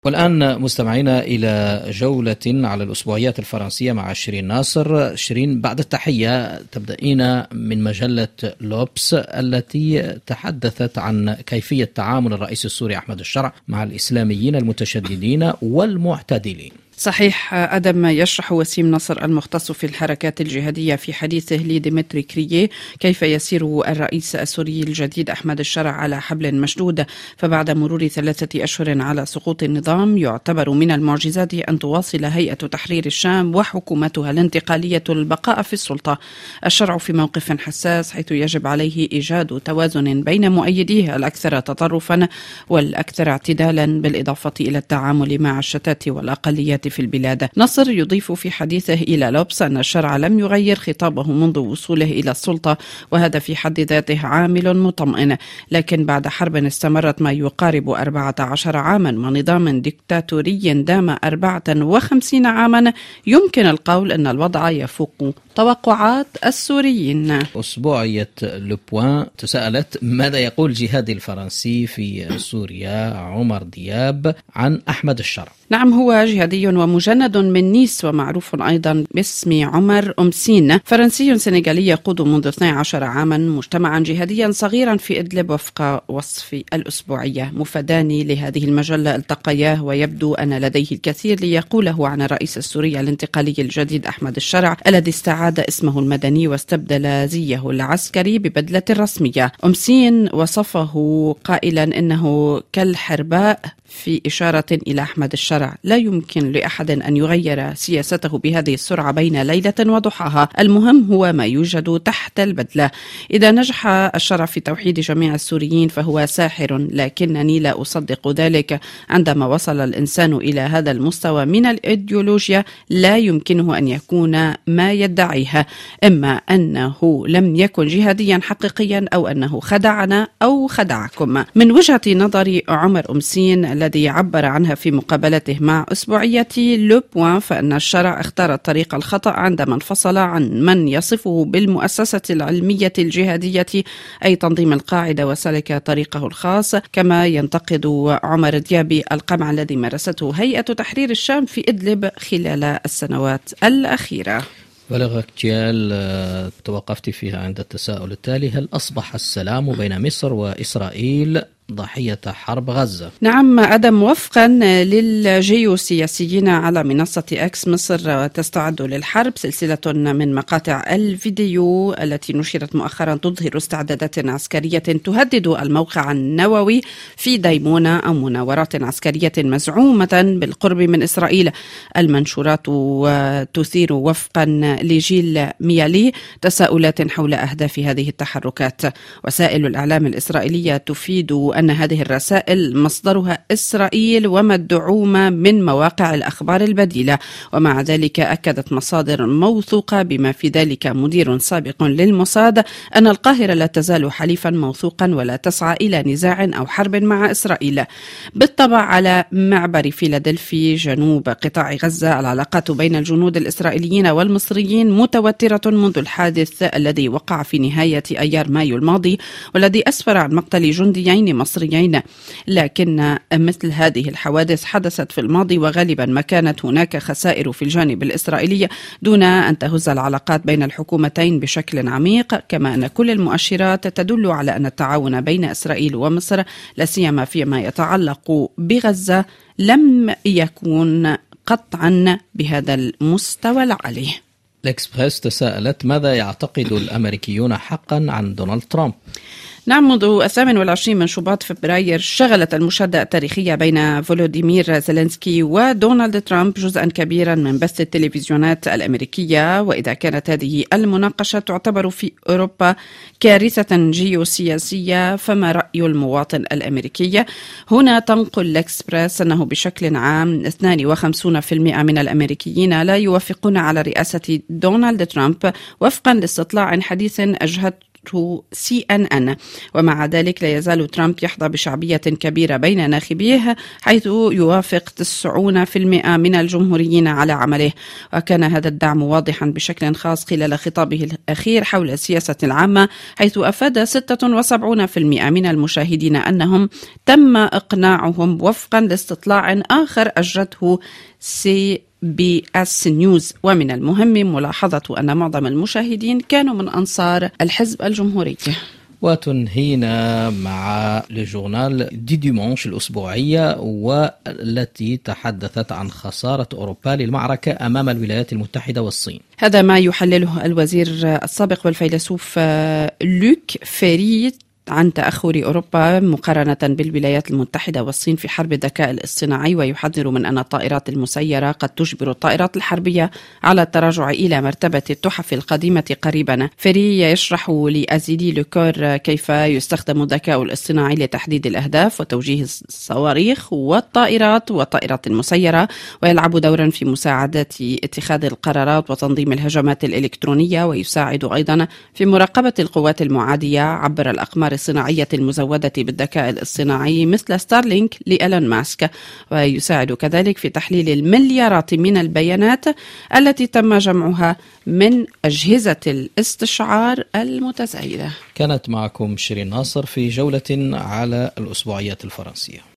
والآن مستمعينا إلى جولة على الأسبوعيات الفرنسية مع شيرين ناصر. شيرين، بعد التحية تبدأين من مجلة لوبس التي تحدثت عن كيفية تعامل الرئيس السوري أحمد الشرع مع الإسلاميين المتشددين والمعتدلين. صحيح أدم، يشرح وسيم نصر المختص في الحركات الجهادية في حديثه لديمتري كرييه كيف يسير الرئيس السوري الجديد أحمد الشرع على حبل مشدود. فبعد مرور 3 أشهر على سقوط النظام يعتبر من المعجزات أن تواصل هيئة تحرير الشام وحكومتها الانتقالية البقاء في السلطة. الشرع في موقف حساس حيث يجب عليه إيجاد توازن بين مؤيديه الأكثر تطرفا والأكثر اعتدالا بالإضافة إلى التعامل مع الشتات والأقليات في البلاد. نصر يضيف في حديثه إلى لوبس أن الشرع لم يغير خطابه منذ وصوله إلى السلطة، وهذا في حد ذاته عامل مطمئن، لكن بعد حرب استمرت ما يقارب 14 عاما ونظام ديكتاتوري دام 54 عاما، يمكن القول أن الوضع يفوق توقعات السوريين. أسبوعية لوبوان تساءلت ماذا يقول الجهادي الفرنسي في سوريا عمر دياب عن أحمد الشرع. نعم، هو جهادي ومجند من نيس ومعروف أيضا باسم عمر أمسين، فرنسي سنغالي يقود منذ 12 عاما مجتمعا جهاديا صغيرا في إدلب وفق وصف الأسبوعية. مفادان لهذه المجلة التقياه ويبدو أن لديه الكثير ليقوله عن الرئيس السوري الانتقالي الجديد أحمد الشرع الذي استعاد اسمه المدني واستبدل زيه العسكري ببدلة رسمية. أمسين وصفه قائلا إنه كالحرباء في إشارة إلى أحمد الشرع، لا يمكن لأحد أن يغير سياسته بهذه السرعة بين ليلة وضحاها، المهم هو ما يوجد تحت البدلة. إذا نجح الشرع في توحيد جميع السوريين فهو ساحر، لكنني لا أصدق ذلك. عندما وصل الإنسان إلى هذا المستوى من الإيديولوجيا لا يمكنه أن يكون ما يدعيها، إما أنه لم يكن جهاديا حقيقيا أو أنه خدعنا أو خدعكم. من وجهة نظر عمر أمسين الذي عبر عنها في مقابلته مع أسبوعية لوبوان، فإن الشرع اختار الطريق الخطأ عندما انفصل عن من يصفه بالمؤسسة العلمية الجهادية أي تنظيم القاعدة وسلك طريقه الخاص. كما ينتقد عمر ديابي القمع الذي مارسته هيئة تحرير الشام في إدلب خلال السنوات الأخيرة. ولغاكتيال توقفت فيها عند التساؤل التالي: هل أصبح السلام بين مصر وإسرائيل ضحية حرب غزة؟ نعم أدم، وفقا للجيوسياسيين على منصة أكس، مصر تستعد للحرب. سلسلة من مقاطع الفيديو التي نشرت مؤخرا تظهر استعدادات عسكرية تهدد الموقع النووي في ديمونة أو مناورات عسكرية مزعومة بالقرب من إسرائيل. المنشورات تثير وفقا لجيل ميالي تساؤلات حول أهداف هذه التحركات. وسائل الإعلام الإسرائيلية تفيد أن هذه الرسائل مصدرها إسرائيل ومدعومة من مواقع الأخبار البديلة. ومع ذلك أكدت مصادر موثوقة بما في ذلك مدير سابق للموساد أن القاهرة لا تزال حليفا موثوقا ولا تسعى إلى نزاع أو حرب مع إسرائيل. بالطبع على معبر فيلادلفي جنوب قطاع غزة العلاقات بين الجنود الإسرائيليين والمصريين متوترة منذ الحادث الذي وقع في نهاية أيار مايو الماضي والذي أسفر عن مقتل جنديين مصريين. لكن مثل هذه الحوادث حدثت في الماضي وغالبا ما كانت هناك خسائر في الجانب الإسرائيلي دون أن تهز العلاقات بين الحكومتين بشكل عميق. كما أن كل المؤشرات تدل على أن التعاون بين إسرائيل ومصر لا سيما فيما يتعلق بغزة لم يكن قطعا بهذا المستوى العالي. الإكسبريس تساءلت ماذا يعتقد الأمريكيون حقا عن دونالد ترامب؟ نعم، منذ 28 من شباط فبراير شغلت المشادة التاريخية بين فولوديمير زيلينسكي ودونالد ترامب جزءا كبيرا من بث التلفزيونات الأمريكية. وإذا كانت هذه المناقشة تعتبر في أوروبا كارثة جيوسياسية، فما رأي المواطن الأمريكي؟ هنا تنقل الإكسبريس أنه بشكل عام 52% من الأمريكيين لا يوافقون على رئاسة دونالد ترامب وفقا لاستطلاع حديث CNN. ومع ذلك لا يزال ترامب يحظى بشعبية كبيرة بين ناخبيه، حيث يوافق 90% من الجمهوريين على عمله. وكان هذا الدعم واضحا بشكل خاص خلال خطابه الأخير حول السياسة العامة، حيث أفاد 76% من المشاهدين أنهم تم إقناعهم وفقا لاستطلاع آخر أجرته CBS نيوز. ومن المهم ملاحظة أن معظم المشاهدين كانوا من أنصار الحزب الجمهوري. وتنهينا مع الجورنال دي ديمونش الأسبوعية، والتي تحدثت عن خسارة أوروبا للمعركة أمام الولايات المتحدة والصين. هذا ما يحلله الوزير السابق والفيلسوف لوك فيري عن تأخر أوروبا مقارنة بالولايات المتحدة والصين في حرب الذكاء الاصطناعي، ويحذر من أن الطائرات المسيرة قد تجبر الطائرات الحربية على التراجع إلى مرتبة التحف القديمة قريبا. فيري يشرح لأزيلي لوكور كيف يستخدم الذكاء الاصطناعي لتحديد الأهداف وتوجيه الصواريخ والطائرات والطائرات المسيرة، ويلعب دورا في مساعدة اتخاذ القرارات وتنظيم الهجمات الإلكترونية، ويساعد أيضا في مراقبة القوات المعادية عبر الأقمار الصناعية المزودة بالذكاء الاصطناعي مثل ستارلينك لإيلون ماسك، ويساعد كذلك في تحليل المليارات من البيانات التي تم جمعها من أجهزة الاستشعار المتزايدة. كانت معكم شيرين ناصر في جولة على الأسبوعيات الفرنسية.